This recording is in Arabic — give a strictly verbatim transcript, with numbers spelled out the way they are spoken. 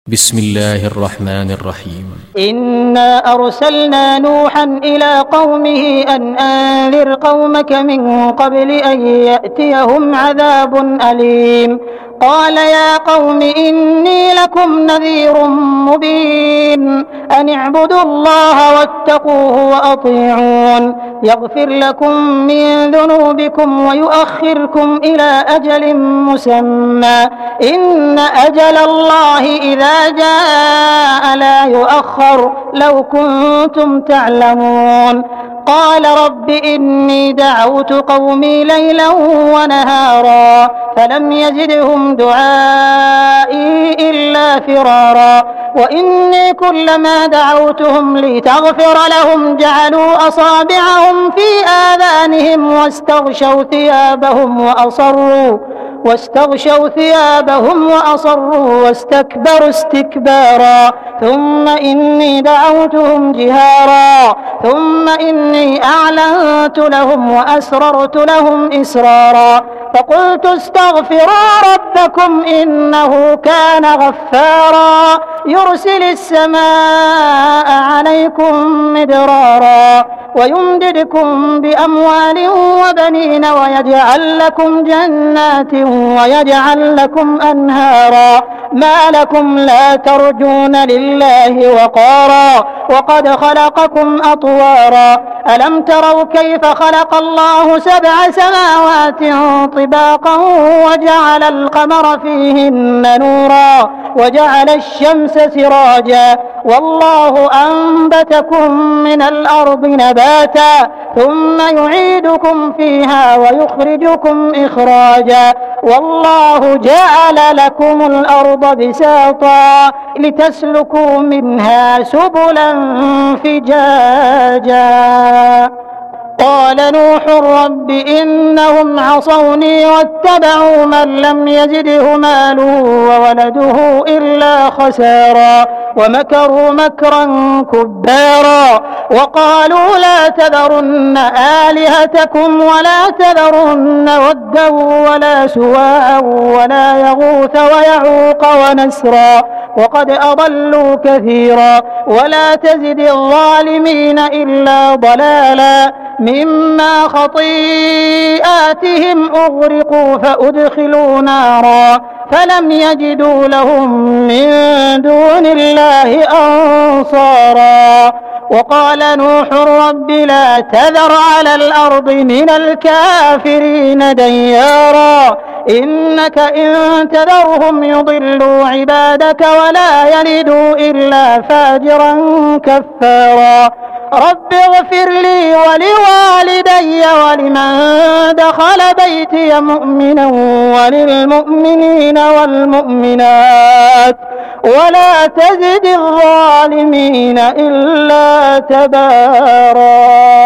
بسم الله الرحمن الرحيم. إنا أرسلنا نوحا إلى قومه أن أنذر قومك من قبل أن يأتيهم عذاب أليم. قال يا قوم إني لكم نذير مبين أن اعبدوا الله واتقوه وأطيعون يغفر لكم من ذنوبكم ويؤخركم إلى أجل مسمى إن أجل الله إذا جاء لا يؤخر لو كنتم تعلمون. قال رب إني دعوت قومي ليلا ونهارا فلم يزدهم دعائي إلا فرارا وإني كلما دعوتهم لتغفر لهم جعلوا أصابعهم في آذانهم واستغشوا ثيابهم وأصروا واستغشوا ثيابهم وأصروا واستكبروا استكبارا ثم إني دعوتهم جهارا ثم إني أعلنت لهم وأسررت لهم إسرارا فقلت استغفروا ربكم إنه كان غفارا يرسل السماء عليكم مدرارا ويمددكم بأموال وبنين ويجعل لكم جنات ويجعل لكم أنهارا ما لكم لا ترجون لله وقارا وقد خلقكم أطوارا ألم تروا كيف خلق الله سبع سماوات طباقا وجعل القمر فيهن نورا وجعل الشمس سراجا والله أنبتكم من الأرض نباتا ثم يعيدكم فيها ويخرجكم إخراجا والله جعل لكم الأرض بساطا لتسلكوا منها سبلا فجاجا. قال نوح رب إنهم عصوني واتبعوا من لم يزده ماله وولده إلا خسارا ومكروا مكرا كبارا وقالوا لا تذرن آلهتكم ولا تذرن ودا ولا سواعا ولا يغوث ويعوق ونسرا وقد أضلوا كثيرا ولا تزد الظالمين إلا ضلالا مما خطيئاتهم أغرقوا فأدخلوا نارا فلم يجدوا لهم من دون الله أنصارا. وقال نوح رب لا تذر على الأرض من الكافرين ديارا إنك إن تذرهم يضلوا عبادك ولا يلدوا إلا فاجرا كفارا. رب اغفر لي ولوالدي ولمن دخل بيتي مؤمنا وللمؤمنين والمؤمنات ولا تزد الظالمين إلا تبارا.